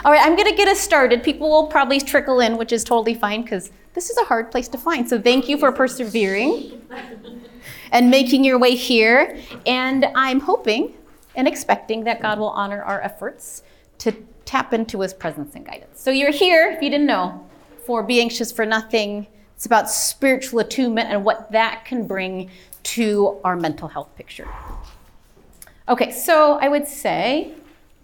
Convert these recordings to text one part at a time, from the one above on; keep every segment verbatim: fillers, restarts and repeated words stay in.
All right, I'm going to get us started. People will probably trickle in, which is totally fine because this is a hard place to find. So thank you for persevering and making your way here. And I'm hoping and expecting that God will honor our efforts to tap into his presence and guidance. So you're here, if you didn't know, for Be Anxious for Nothing. It's about spiritual attunement and what that can bring to our mental health picture. Okay, so I would say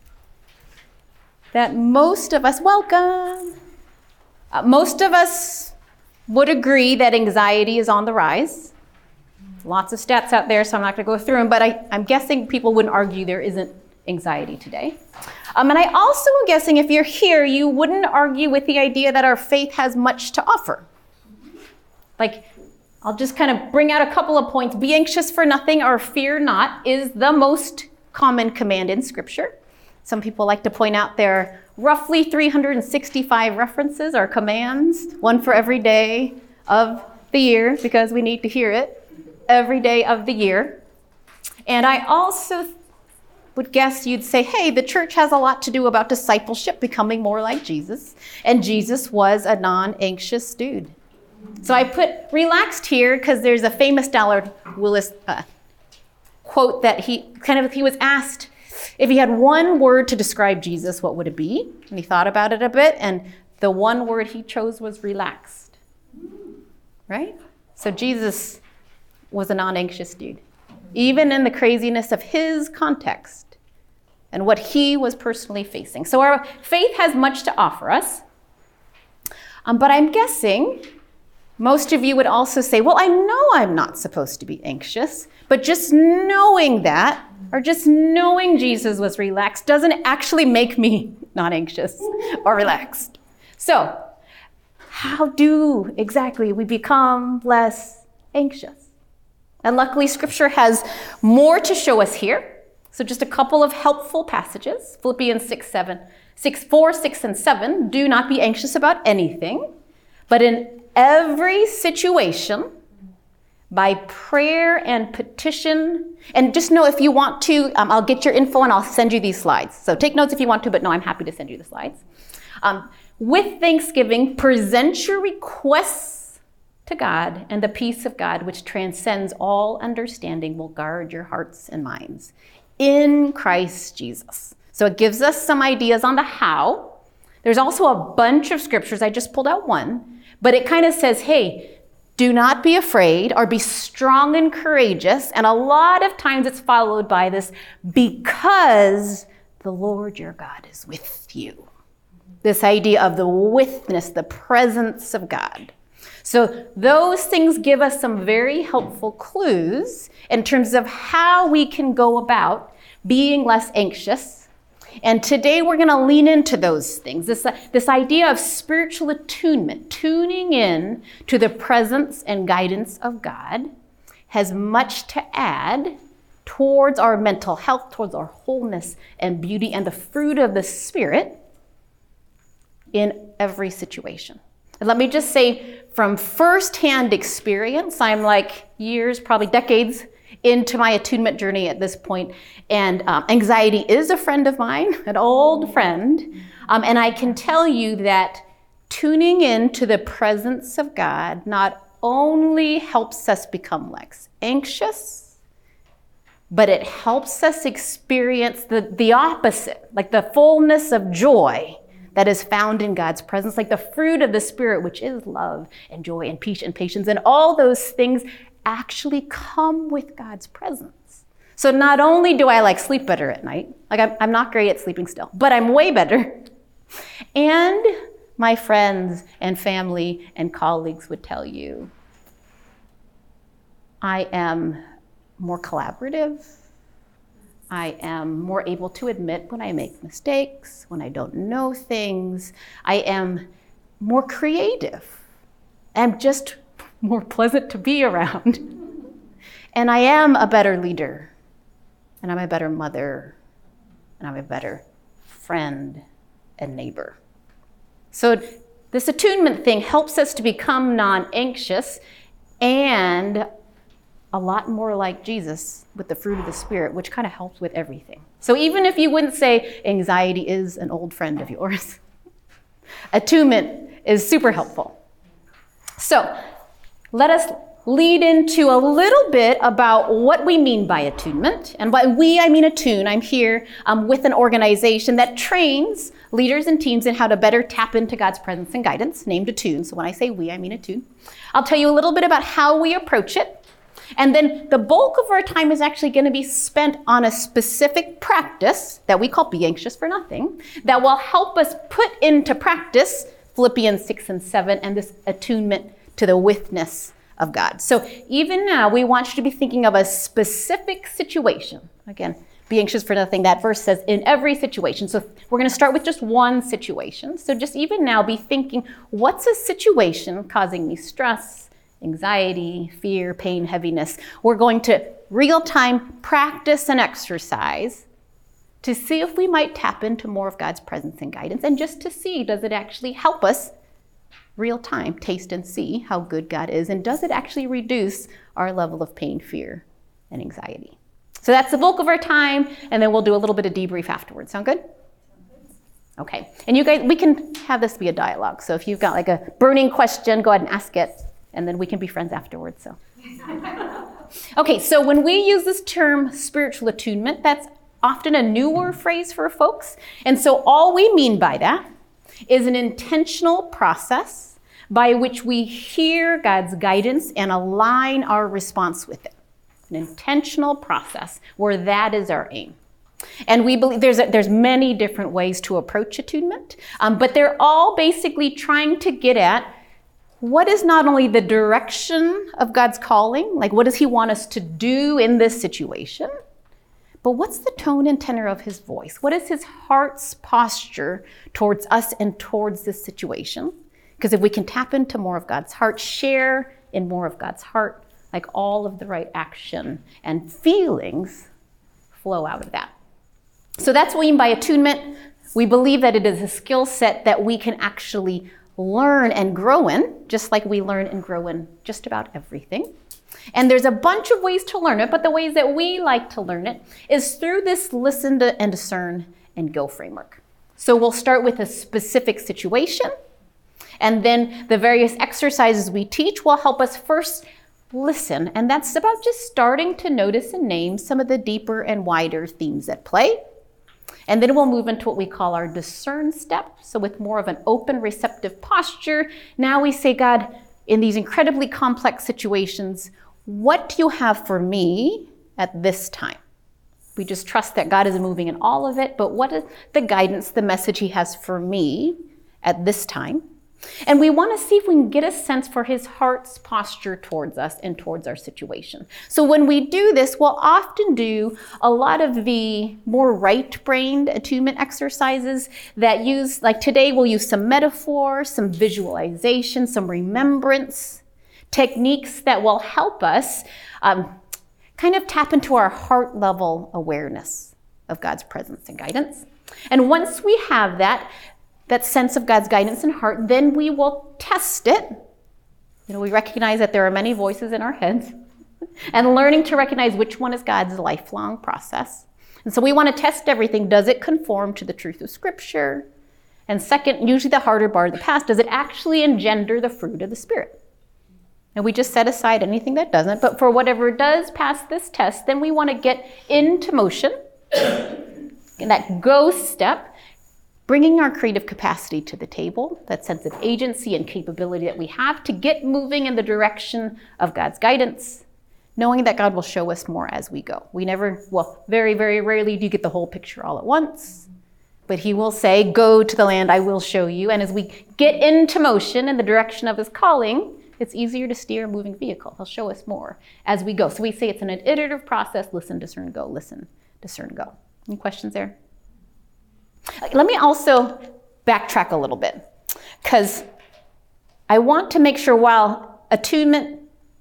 that most of us, welcome, uh, most of us would agree that anxiety is on the rise. Lots of stats out there, so I'm not going to go through them, but I, I'm guessing people wouldn't argue there isn't anxiety today. Um, and I also am guessing if you're here, you wouldn't argue with the idea that our faith has much to offer. Like, I'll just kind of bring out a couple of points. Be anxious for nothing or fear not is the most common command in Scripture. Some people like to point out there are roughly three hundred sixty-five references or commands, one for every day of the year, because we need to hear it every day of the year. And I also would guess you'd say, hey, the church has a lot to do about discipleship, becoming more like Jesus. And Jesus was a non-anxious dude. So I put relaxed here because there's a famous Dallas Willard uh, quote that he kind of, he was asked if he had one word to describe Jesus, what would it be? And he thought about it a bit, and the one word he chose was relaxed, right? So Jesus was a non-anxious dude, even in the craziness of his context and what he was personally facing. So our faith has much to offer us, um, but I'm guessing most of you would also say, well, I know I'm not supposed to be anxious, but just knowing that, or just knowing Jesus was relaxed, doesn't actually make me not anxious or relaxed. So, how do exactly we become less anxious? And luckily, Scripture has more to show us here. So just a couple of helpful passages. Philippians six, seven, six, four, six, and seven. Do not be anxious about anything, but in every situation, by prayer and petition, and just know if you want to, um, I'll get your info and I'll send you these slides. So take notes if you want to, but no, I'm happy to send you the slides. Um, with thanksgiving, present your requests to God, and the peace of God, which transcends all understanding, will guard your hearts and minds in Christ Jesus. So it gives us some ideas on the how. There's also a bunch of scriptures. I just pulled out one, but it kind of says, hey, do not be afraid, or be strong and courageous. And a lot of times it's followed by this, because the Lord your God is with you. This idea of the witness, the presence of God. So those things give us some very helpful clues in terms of how we can go about being less anxious. And today we're going to lean into those things. This, uh, this idea of spiritual attunement, tuning in to the presence and guidance of God, has much to add towards our mental health, towards our wholeness and beauty and the fruit of the Spirit in every situation. And let me just say, from firsthand experience, I'm like years, probably decades into my attunement journey at this point. And um, anxiety is a friend of mine, an old friend. Um, and I can tell you that tuning in to the presence of God not only helps us become less anxious, but it helps us experience the, the opposite, like the fullness of joy that is found in God's presence, like the fruit of the Spirit, which is love and joy and peace and patience, and all those things actually come with God's presence. So not only do I like sleep better at night, like I'm, I'm not great at sleeping still, but I'm way better. And my friends and family and colleagues would tell you, I am more collaborative. I am more able to admit when I make mistakes, when I don't know things. I am more creative. I'm just more pleasant to be around. And I am a better leader, and I'm a better mother, and I'm a better friend and neighbor. So this attunement thing helps us to become non-anxious, and a lot more like Jesus with the fruit of the Spirit, which kind of helps with everything. So even if you wouldn't say anxiety is an old friend of yours, attunement is super helpful. So let us lead into a little bit about what we mean by attunement. And by we, I mean attune. I'm here um, with an organization that trains leaders and teams in how to better tap into God's presence and guidance, named Attune. So when I say we, I mean Attune. I'll tell you a little bit about how we approach it. And then the bulk of our time is actually going to be spent on a specific practice that we call Be Anxious for Nothing, that will help us put into practice Philippians six and seven and this attunement to the withness of God. So even now, we want you to be thinking of a specific situation. Again, be anxious for nothing. That verse says in every situation. So we're going to start with just one situation. So just even now, be thinking, what's a situation causing me stress, anxiety, fear, pain, heaviness? We're going to real-time practice and exercise to see if we might tap into more of God's presence and guidance, and just to see, does it actually help us real time taste and see how good God is, and does it actually reduce our level of pain, fear, and anxiety? So that's the bulk of our time, and then we'll do a little bit of debrief afterwards. Sound good? Okay. And you guys, we can have this be a dialogue. So if you've got like a burning question, go ahead and ask it, and then we can be friends afterwards. So, okay. So when we use this term spiritual attunement, that's often a newer phrase for folks, and so all we mean by that is an intentional process by which we hear God's guidance and align our response with it. An intentional process where that is our aim. And we believe there's a, there's many different ways to approach attunement, um, but they're all basically trying to get at what is not only the direction of God's calling, like what does he want us to do in this situation, but what's the tone and tenor of his voice? What is his heart's posture towards us and towards this situation? Because if we can tap into more of God's heart, share in more of God's heart, like all of the right action and feelings flow out of that. So that's what we mean by attunement. We believe that it is a skill set that we can actually learn and grow in, just like we learn and grow in just about everything. And there's a bunch of ways to learn it, but the ways that we like to learn it is through this listen to and discern and go framework. So we'll start with a specific situation, and then the various exercises we teach will help us first listen. And that's about just starting to notice and name some of the deeper and wider themes at play. And then we'll move into what we call our discern step. So with more of an open, receptive posture, now we say, God, in these incredibly complex situations, what do you have for me at this time? We just trust that God is moving in all of it, but what is the guidance, the message he has for me at this time? And we want to see if we can get a sense for his heart's posture towards us and towards our situation. So when we do this, we'll often do a lot of the more right-brained attunement exercises that use, like today we'll use some metaphor, some visualization, some remembrance, techniques that will help us um, kind of tap into our heart level awareness of God's presence and guidance. And once we have that, that sense of God's guidance and heart, then we will test it. You know, we recognize that there are many voices in our heads, and learning to recognize which one is God's lifelong process. And so we want to test everything. Does it conform to the truth of Scripture? And second, usually the harder bar of the past, does it actually engender the fruit of the Spirit? And we just set aside anything that doesn't, but for whatever does pass this test, then we want to get into motion, in that go step, bringing our creative capacity to the table, that sense of agency and capability that we have to get moving in the direction of God's guidance, knowing that God will show us more as we go. We never, well, very, very rarely do you get the whole picture all at once, but he will say, go to the land I will show you. And as we get into motion in the direction of his calling, it's easier to steer a moving vehicle. He'll show us more as we go. So we say it's an iterative process, listen, discern, go, listen, discern, go. Any questions there? Let me also backtrack a little bit, because I want to make sure while attunement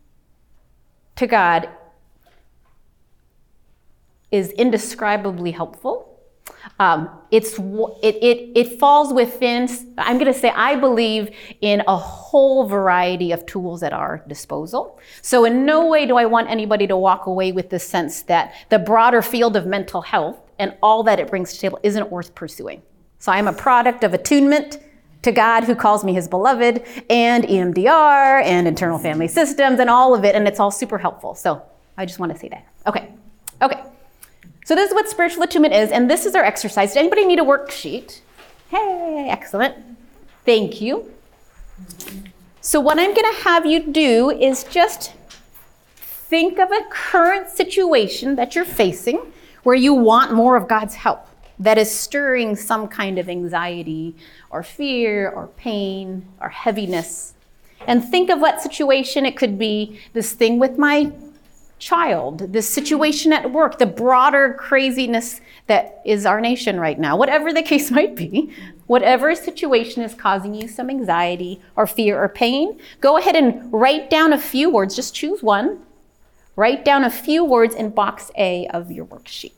to God is indescribably helpful, Um, it's it, it it falls within, I'm going to say, I believe in a whole variety of tools at our disposal. So in no way do I want anybody to walk away with the sense that the broader field of mental health and all that it brings to the table isn't worth pursuing. So I'm a product of attunement to God who calls me his beloved, and E M D R and internal family systems and all of it, and it's all super helpful. So I just want to say that. Okay, okay. So this is what spiritual attunement is, and this is our exercise. Does anybody need a worksheet? Hey, excellent. Thank you. So what I'm going to have you do is just think of a current situation that you're facing where you want more of God's help, that is stirring some kind of anxiety or fear or pain or heaviness. And think of what situation it could be. This thing with my child, this situation at work, the broader craziness that is our nation right now, whatever the case might be, whatever situation is causing you some anxiety or fear or pain, go ahead and write down a few words. Just choose one. Write down a few words in box A of your worksheet.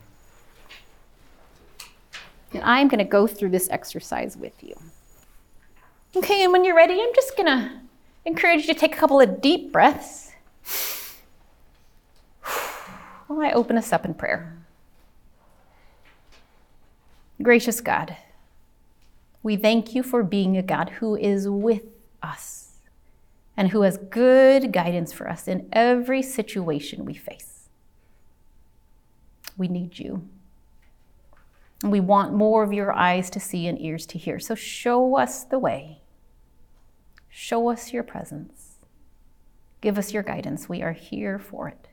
And I'm going to go through this exercise with you. Okay, and when you're ready, I'm just going to encourage you to take a couple of deep breaths while I open us up in prayer. Gracious God, we thank you for being a God who is with us and who has good guidance for us in every situation we face. We need you. And we want more of your eyes to see and ears to hear. So show us the way. Show us your presence. Give us your guidance. We are here for it.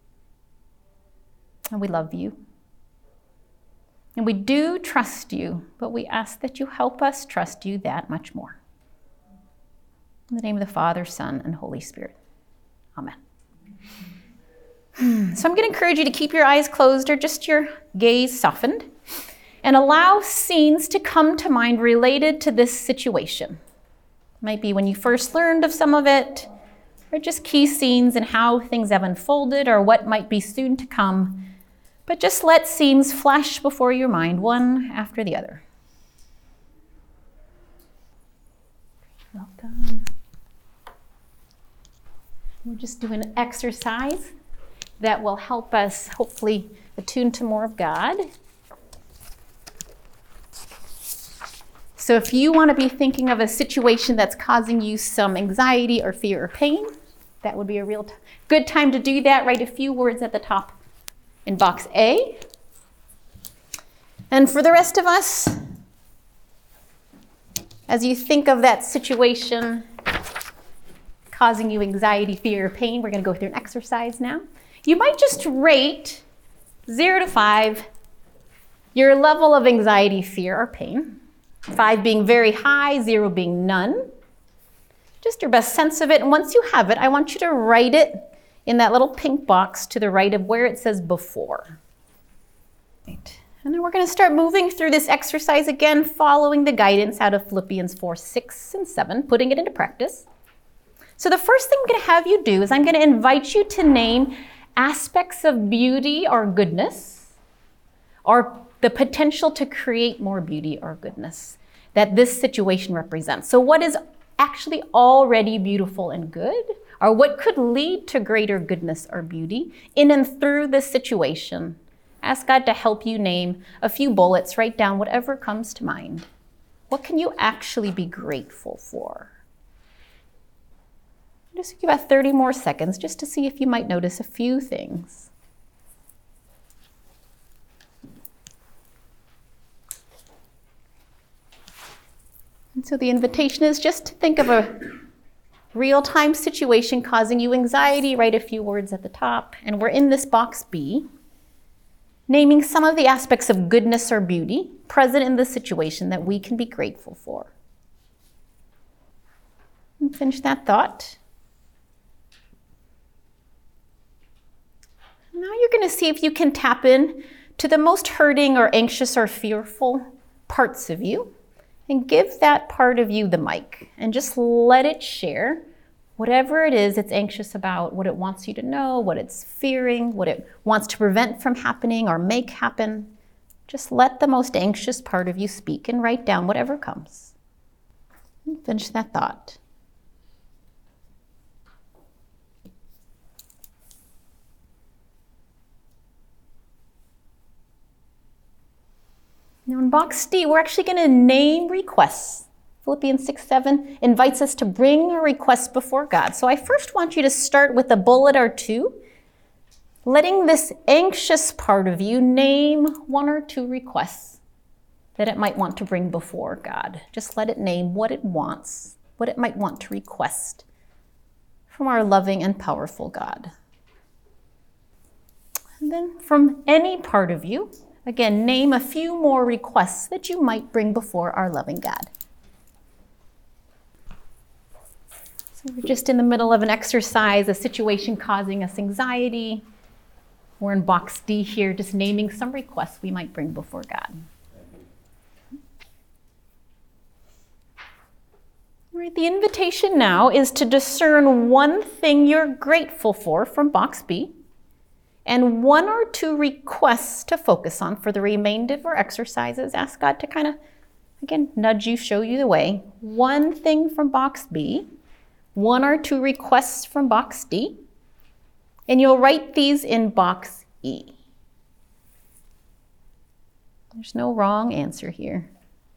And we love you. And we do trust you, but we ask that you help us trust you that much more. In the name of the Father, Son, and Holy Spirit. Amen. So I'm going to encourage you to keep your eyes closed or just your gaze softened and allow scenes to come to mind related to this situation. It might be when you first learned of some of it, or just key scenes and how things have unfolded or what might be soon to come. But just let scenes flash before your mind, one after the other. Welcome. We're just doing an exercise that will help us hopefully attune to more of God. So if you want to be thinking of a situation that's causing you some anxiety or fear or pain, that would be a real t- good time to do that. Write a few words at the top in box A. And for the rest of us, as you think of that situation causing you anxiety, fear, or pain, we're going to go through an exercise now. You might just rate zero to five your level of anxiety, fear, or pain. Five being very high, zero being none. Just your best sense of it. And once you have it, I want you to write it in that little pink box to the right of where it says before. Right. And then we're going to start moving through this exercise again, following the guidance out of Philippians four, six, and seven, putting it into practice. So the first thing I'm going to have you do is I'm going to invite you to name aspects of beauty or goodness, or the potential to create more beauty or goodness that this situation represents. So what is actually already beautiful and good, or what could lead to greater goodness or beauty in and through this situation? Ask God to help you name a few bullets. Write down whatever comes to mind. What can you actually be grateful for? Just give you about thirty more seconds just to see if you might notice a few things. And so the invitation is just to think of a real-time situation causing you anxiety. Write a few words at the top. And we're in this box B, naming some of the aspects of goodness or beauty present in the situation that we can be grateful for. And finish that thought. Now you're going to see if you can tap in to the most hurting or anxious or fearful parts of you. And give that part of you the mic and just let it share whatever it is it's anxious about, what it wants you to know, what it's fearing, what it wants to prevent from happening or make happen. Just let the most anxious part of you speak and write down whatever comes. And finish that thought. Now in box D, we're actually going to name requests. Philippians six seven invites us to bring a request before God. So I first want you to start with a bullet or two, letting this anxious part of you name one or two requests that it might want to bring before God. Just let it name what it wants, what it might want to request from our loving and powerful God. And then from any part of you, again, name a few more requests that you might bring before our loving God. So we're just in the middle of an exercise, a situation causing us anxiety. We're in box D here, just naming some requests we might bring before God. All right, the invitation now is to discern one thing you're grateful for from box B, and one or two requests to focus on for the remainder of our exercises. Ask God to kind of, again, nudge you, show you the way. One thing from box B, one or two requests from box D, and you'll write these in box E. There's no wrong answer here.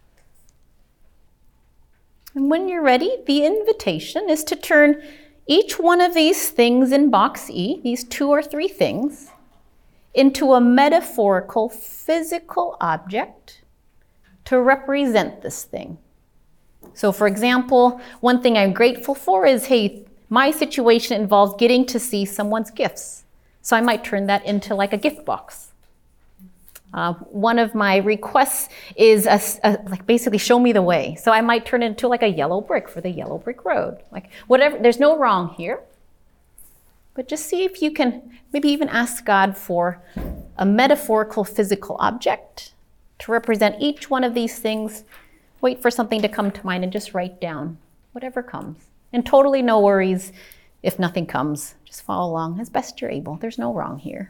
And when you're ready, the invitation is to turn each one of these things in box E, these two or three things, into a metaphorical physical object to represent this thing. So for example, one thing I'm grateful for is, hey, my situation involves getting to see someone's gifts. So I might turn that into like a gift box. Uh, one of my requests is a, a, like basically show me the way. So I might turn it into like a yellow brick for the yellow brick road. Like whatever, there's no wrong here. But just see if you can maybe even ask God for a metaphorical physical object to represent each one of these things. Wait for something to come to mind and just write down whatever comes. And totally no worries if nothing comes. Just follow along as best you're able. There's no wrong here.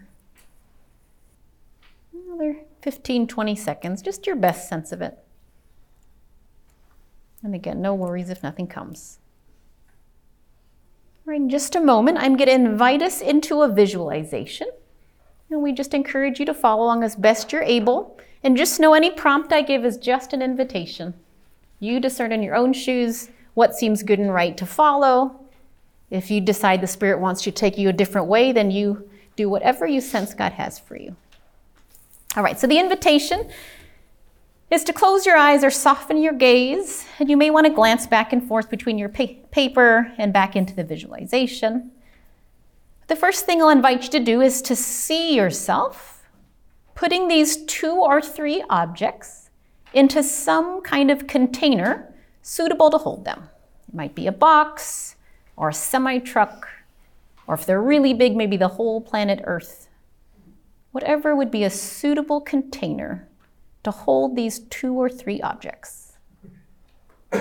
Another fifteen, twenty seconds, just your best sense of it. And again, no worries if nothing comes. All right, in just a moment, I'm going to invite us into a visualization. And we just encourage you to follow along as best you're able. And just know any prompt I give is just an invitation. You discern in your own shoes what seems good and right to follow. If you decide the Spirit wants to take you a different way, then you do whatever you sense God has for you. All right, so the invitation is to close your eyes or soften your gaze, and you may want to glance back and forth between your pa- paper and back into the visualization. The first thing I'll invite you to do is to see yourself putting these two or three objects into some kind of container suitable to hold them. It might be a box or a semi-truck, or if they're really big, maybe the whole planet Earth. Whatever would be a suitable container to hold these two or three objects. All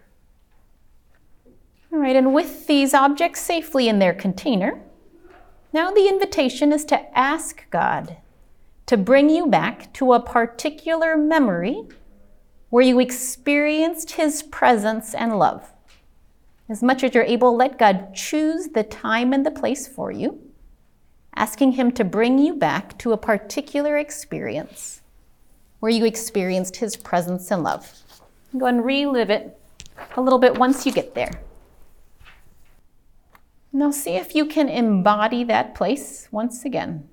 right, and with these objects safely in their container, now the invitation is to ask God to bring you back to a particular memory where you experienced His presence and love. As much as you're able, let God choose the time and the place for you, asking Him to bring you back to a particular experience where you experienced His presence and love. Go and relive it a little bit once you get there. Now see if you can embody that place once again.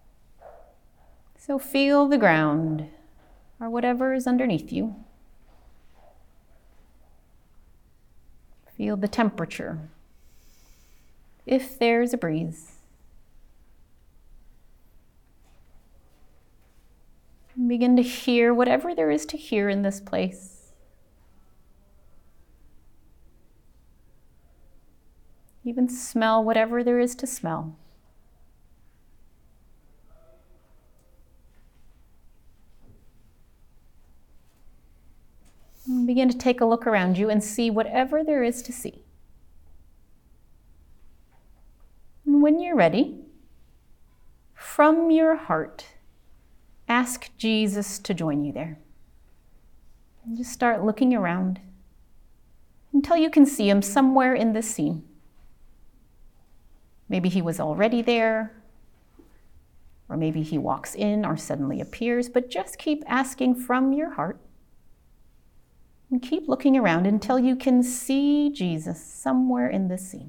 So feel the ground or whatever is underneath you. Feel the temperature, if there's a breeze. And begin to hear whatever there is to hear in this place. Even smell whatever there is to smell. And begin to take a look around you and see whatever there is to see. And when you're ready, from your heart, ask Jesus to join you there. And just start looking around until you can see him somewhere in this scene. Maybe he was already there, or maybe he walks in or suddenly appears, but just keep asking from your heart. And keep looking around until you can see Jesus somewhere in this scene.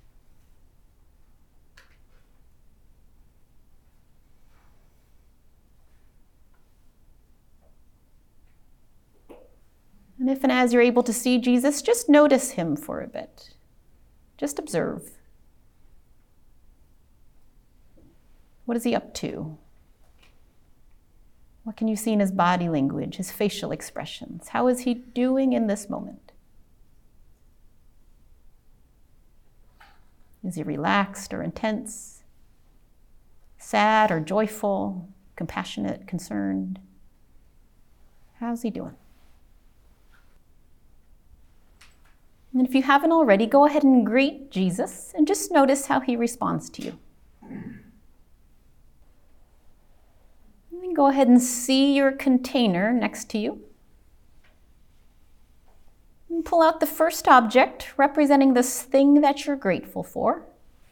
And if and as you're able to see Jesus, just notice him for a bit. Just observe. What is he up to? What can you see in his body language, his facial expressions? How is he doing in this moment? Is he relaxed or intense? Sad or joyful? Compassionate, concerned? How's he doing? And if you haven't already, go ahead and greet Jesus and just notice how he responds to you. And then go ahead and see your container next to you. And pull out the first object representing this thing that you're grateful for.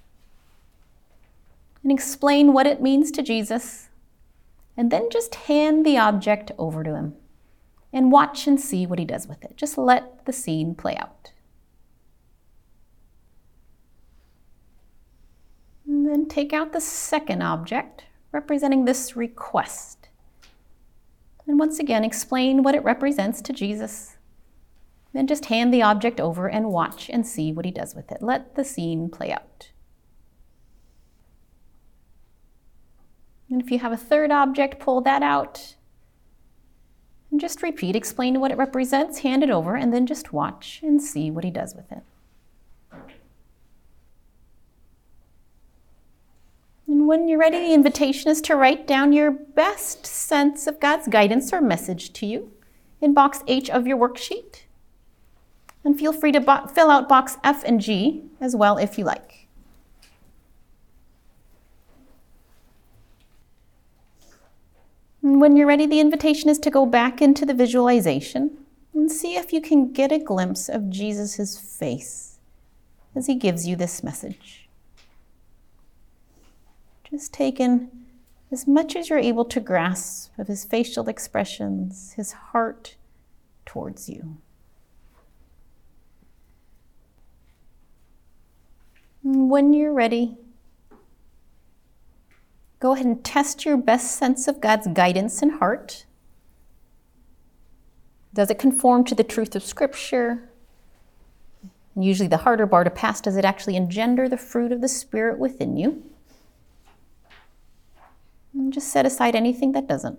And explain what it means to Jesus. And then just hand the object over to him. And watch and see what he does with it. Just let the scene play out. And then take out the second object, representing this request. And once again, explain what it represents to Jesus. Then just hand the object over and watch and see what he does with it. Let the scene play out. And if you have a third object, pull that out. And just repeat, explain what it represents, hand it over, and then just watch and see what he does with it. And when you're ready, the invitation is to write down your best sense of God's guidance or message to you in box H of your worksheet. And feel free to bo- fill out box F and G as well if you like. And when you're ready, the invitation is to go back into the visualization and see if you can get a glimpse of Jesus' face as he gives you this message. Just take in as much as you're able to grasp of his facial expressions, his heart towards you. And when you're ready, go ahead and test your best sense of God's guidance and heart. Does it conform to the truth of Scripture? And usually the harder bar to pass, does it actually engender the fruit of the Spirit within you? And just set aside anything that doesn't.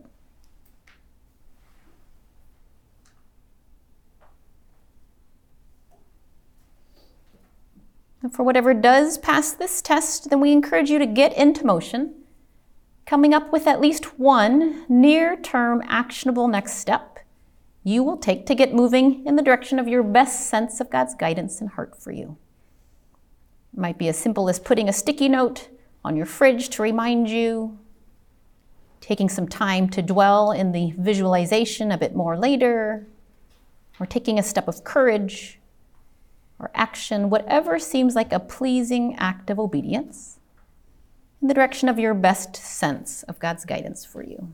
And for whatever does pass this test, then we encourage you to get into motion, coming up with at least one near-term actionable next step you will take to get moving in the direction of your best sense of God's guidance and heart for you. It might be as simple as putting a sticky note on your fridge to remind you, taking some time to dwell in the visualization a bit more later, or taking a step of courage or action, whatever seems like a pleasing act of obedience in the direction of your best sense of God's guidance for you.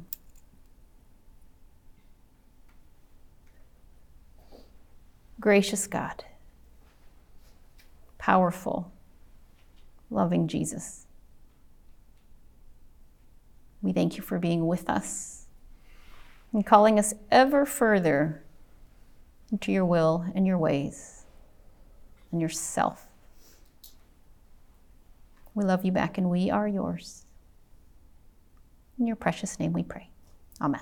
Gracious God, powerful, loving Jesus, we thank you for being with us and calling us ever further into your will and your ways and yourself. We love you back and we are yours. In your precious name we pray. Amen.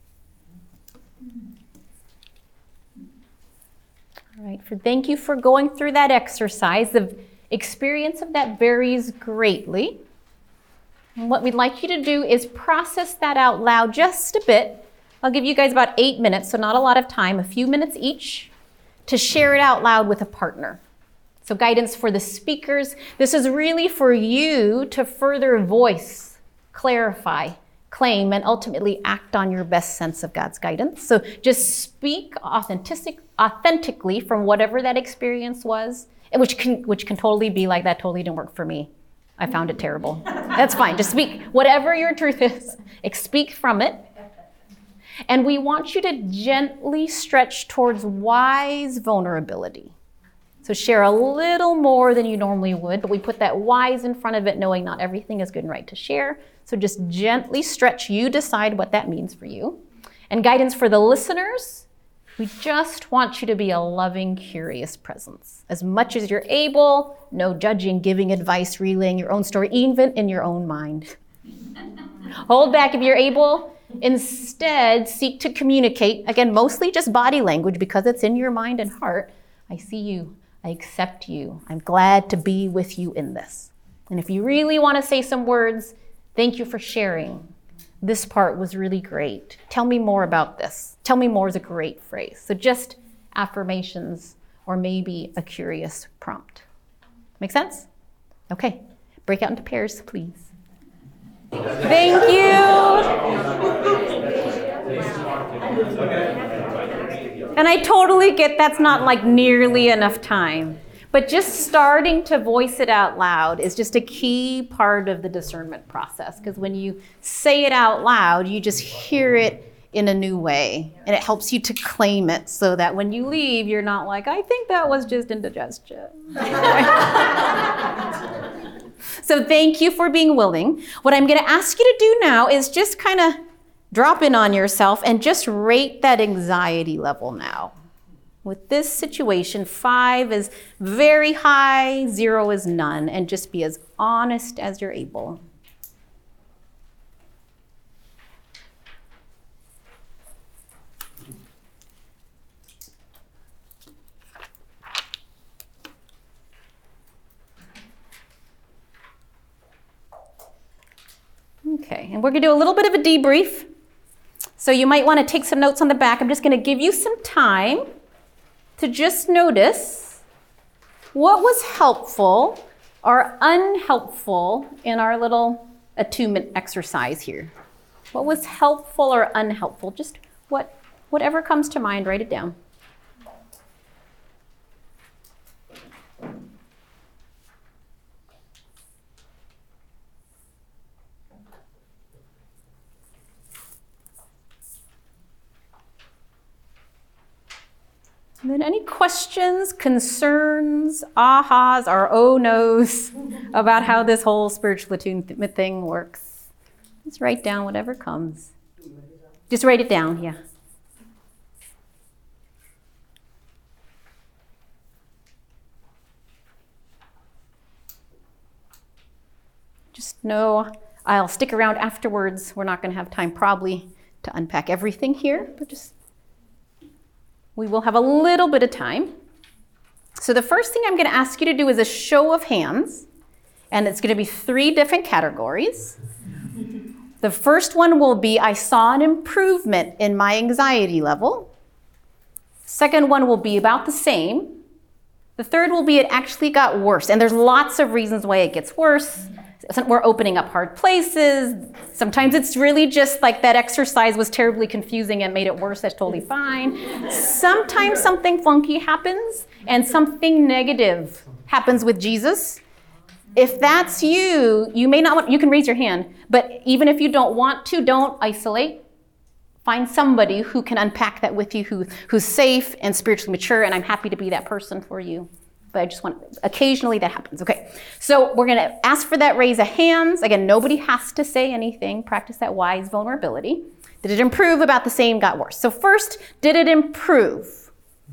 All right, for thank you for going through that exercise. The experience of that varies greatly. And what we'd like you to do is process that out loud just a bit. I'll give you guys about eight minutes, so not a lot of time, a few minutes each, to share it out loud with a partner. So guidance for the speakers. This is really for you to further voice, clarify, claim and ultimately act on your best sense of God's guidance. So just speak authentic, authentically from whatever that experience was, and which can, which can totally be like, that totally didn't work for me. I found it terrible. That's fine. Just speak whatever your truth is. Speak from it. And we want you to gently stretch towards wise vulnerability. So share a little more than you normally would, but we put that wise in front of it, knowing not everything is good and right to share. So just gently stretch. You decide what that means for you. And guidance for the listeners, we just want you to be a loving, curious presence. As much as you're able, no judging, giving advice, relaying your own story, even in your own mind. Hold back if you're able. Instead, seek to communicate, again, mostly just body language because it's in your mind and heart. I see you. I accept you. I'm glad to be with you in this. And if you really want to say some words, thank you for sharing. This part was really great. Tell me more about this. Tell me more is a great phrase. So just affirmations or maybe a curious prompt. Make sense? Okay. Break out into pairs, please. Thank you. And I totally get that's not like nearly enough time. But just starting to voice it out loud is just a key part of the discernment process. Because when you say it out loud, you just hear it in a new way. And it helps you to claim it so that when you leave, you're not like, I think that was just indigestion. So thank you for being willing. What I'm going to ask you to do now is just kind of drop in on yourself and just rate that anxiety level now. With this situation, five is very high, zero is none, and just be as honest as you're able. Okay, and we're going to do a little bit of a debrief. So you might want to take some notes on the back. I'm just going to give you some time to just notice what was helpful or unhelpful in our little attunement exercise here. What was helpful or unhelpful? Just what, whatever comes to mind, write it down. And then any questions, concerns, ahas, or oh no's about how this whole spiritual attunement thing works? Just write down whatever comes. Just write it down, yeah. Just know I'll stick around afterwards. We're not going to have time probably to unpack everything here, but just we will have a little bit of time. So the first thing I'm going to ask you to do is a show of hands, and it's going to be three different categories. The first one will be, I saw an improvement in my anxiety level. Second one will be about the same. The third will be, it actually got worse, and there's lots of reasons why it gets worse. We're opening up hard places. Sometimes it's really just like that exercise was terribly confusing and made it worse. That's totally fine. Sometimes something funky happens and something negative happens with Jesus. If that's you, you may not want, you can raise your hand, but even if you don't want to, don't isolate. Find somebody who can unpack that with you, who, who's safe and spiritually mature, and I'm happy to be that person for you. But I just want, occasionally that happens. Okay, so we're going to ask for that raise of hands. Again, nobody has to say anything. Practice that wise vulnerability. Did it improve? About the same, got worse. So first, did it improve?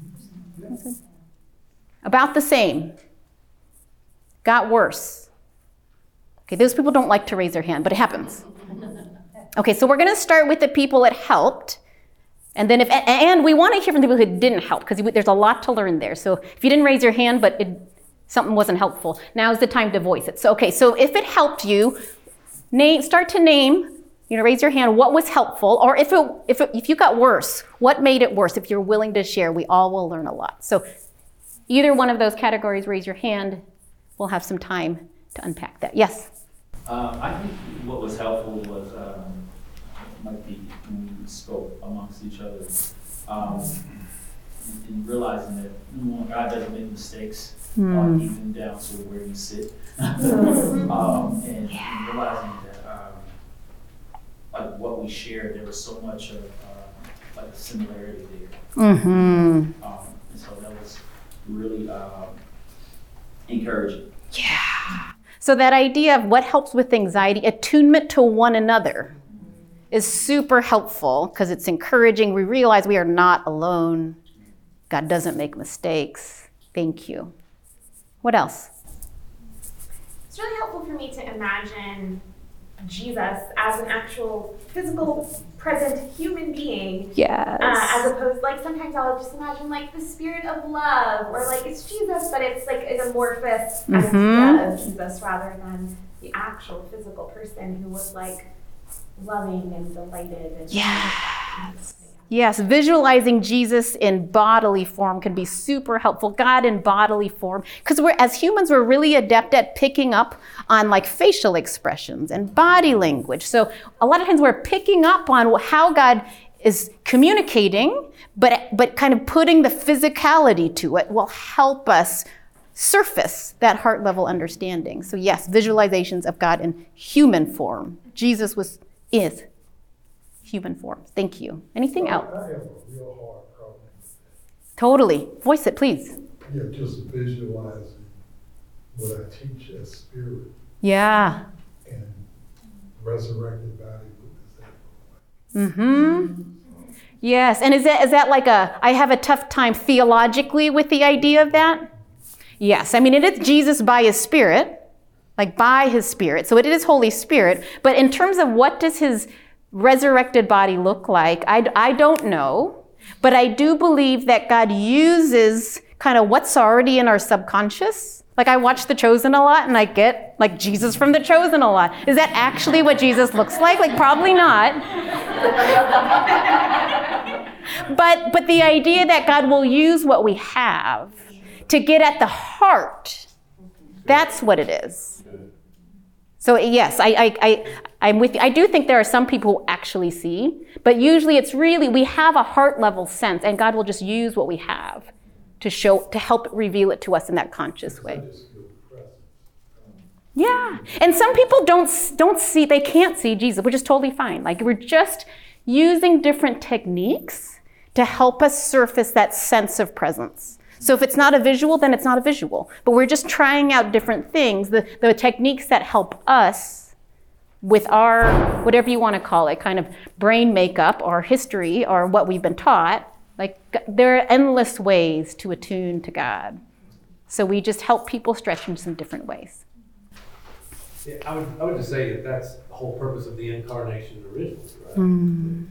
About the same. Got worse. Okay, those people don't like to raise their hand, but it happens. Okay, so we're going to start with the people it helped. And then if, and we want to hear from people who didn't help, because there's a lot to learn there. So if you didn't raise your hand, but it, something wasn't helpful, now's the time to voice it. So, okay, so if it helped you, name, start to name, you know, raise your hand, what was helpful, or if it, if it, if you got worse, what made it worse? If you're willing to share, we all will learn a lot. So either one of those categories, raise your hand. We'll have some time to unpack that. Yes? Um, I think what was helpful was um, might be when we spoke amongst each other. Um, and, and realizing that number one, God doesn't make mistakes, mm. uh, even down to where you sit. um, and, yeah. and realizing that um, like what we shared, there was so much of uh, like a similarity there. Mm-hmm. Um, and so that was really um, encouraging. Yeah. So that idea of what helps with anxiety, attunement to one another, is super helpful because it's encouraging. We realize we are not alone. God doesn't make mistakes. Thank you. What else? It's really helpful for me to imagine Jesus as an actual physical, present human being. Yes. Uh, as opposed, like sometimes I'll just imagine like the spirit of love, or like it's Jesus, but it's like an amorphous mm-hmm. idea of Jesus rather than the actual physical person who was like loving and delighted. And yes. Yes, visualizing Jesus in bodily form can be super helpful. God in bodily form, because we're as humans, we're really adept at picking up on like facial expressions and body language. So a lot of times we're picking up on how God is communicating, but but kind of putting the physicality to it will help us surface that heart level understanding. So yes, visualizations of God in human form. Jesus was is. Human form. Thank you. Anything I, else? I have a real hard problem. Totally. Voice it, please. Yeah, just visualizing what I teach as spirit. Yeah. And resurrected body. What does that look like? Mm-hmm. Yes. And is that is that like a, I have a tough time theologically with the idea of that? Yes. I mean, it is Jesus by his spirit, like by his spirit. So it is Holy Spirit. But in terms of what does his resurrected body look like? I, I don't know, but I do believe that God uses kind of what's already in our subconscious. Like I watch The Chosen a lot and I get like Jesus from The Chosen a lot. Is that actually what Jesus looks like? Like probably not. but but the idea that God will use what we have to get at the heart, that's what it is. So yes, I, I, I, I'm with you. I do think there are some people who actually see, but usually it's really, we have a heart level sense and God will just use what we have to show, to help reveal it to us in that conscious way. Yeah, and some people don't, don't see, they can't see Jesus, which is totally fine. Like we're just using different techniques to help us surface that sense of presence. So if it's not a visual, then it's not a visual. But we're just trying out different things, the, the techniques that help us with our, whatever you want to call it, kind of brain makeup or history or what we've been taught. Like there are endless ways to attune to God. So we just help people stretch in some different ways. Yeah, I would, I would just say that that's the whole purpose of the incarnation originally, right? Mm.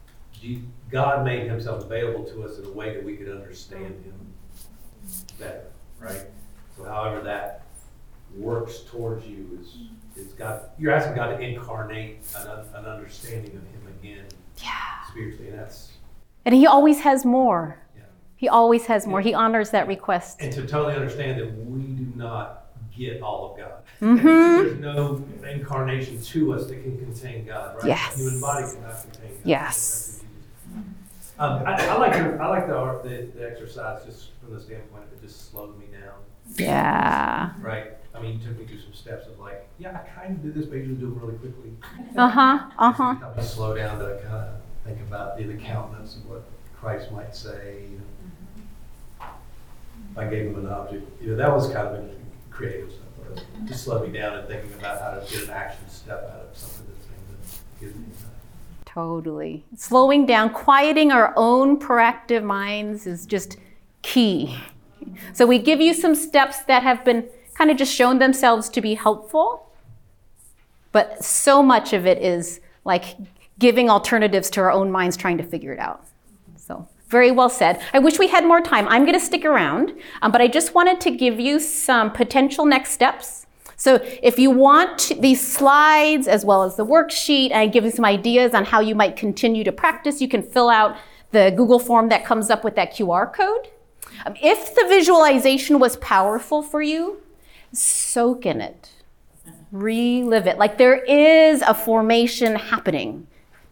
God made himself available to us in a way that we could understand him better, right? So however that works towards you is, is God, you're asking God to incarnate an, an understanding of him again, yeah, spiritually, and that's... And he always has more. Yeah. He always has more. Yeah. He honors that request. And to totally understand that we do not get all of God. Mm-hmm. There's no incarnation to us that can contain God, right? Yes. The human body cannot contain God. Yes. Um, I, I like the I like the, art, the the exercise just from the standpoint of it just slowed me down. Yeah. Right. I mean, you took me through some steps of like, yeah, I kind of did this, but I usually do it really quickly. Uh huh. Uh huh. Help me slow down to kind of think about the, the countenance of what Christ might say. You know. If I gave him an object, you know, that was kind of interesting, creative stuff. But it just slowed me down and thinking about how to get an action step out of something that's going to give me time. Totally. Slowing down, quieting our own proactive minds is just key. So we give you some steps that have been kind of just shown themselves to be helpful, but so much of it is like giving alternatives to our own minds trying to figure it out. So very well said. I wish we had more time. I'm going to stick around, um, but I just wanted to give you some potential next steps. So if you want these slides as well as the worksheet, and I give you some ideas on how you might continue to practice, you can fill out the Google form that comes up with that Q R code. Um, if the visualization was powerful for you, soak in it. Relive it. Like there is a formation happening.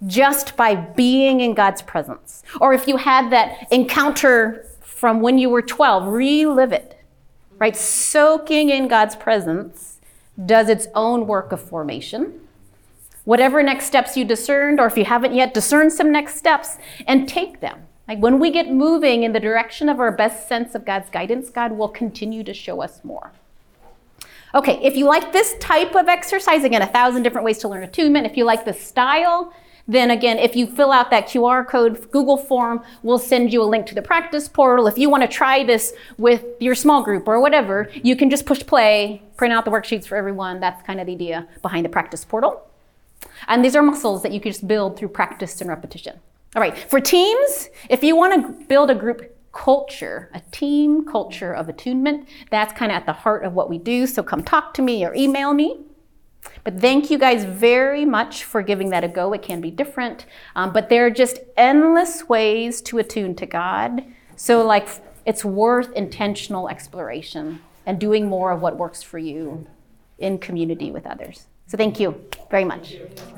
just by being in God's presence. Or if you had that encounter from when you were twelve, relive it, right? Soaking in God's presence does its own work of formation. Whatever next steps you discerned, or if you haven't yet, discern some next steps and take them. Like when we get moving in the direction of our best sense of God's guidance, God will continue to show us more. Okay, if you like this type of exercise, again, a thousand different ways to learn attunement. If you like the style, then again, if you fill out that Q R code Google form, we'll send you a link to the practice portal. If you want to try this with your small group or whatever, you can just push play, print out the worksheets for everyone. That's kind of the idea behind the practice portal. And these are muscles that you can just build through practice and repetition. All right, for teams, if you want to build a group culture, a team culture of attunement, that's kind of at the heart of what we do. So come talk to me or email me. But thank you guys very much for giving that a go. It can be different, um, but there are just endless ways to attune to God. So like it's worth intentional exploration and doing more of what works for you in community with others. So thank you very much.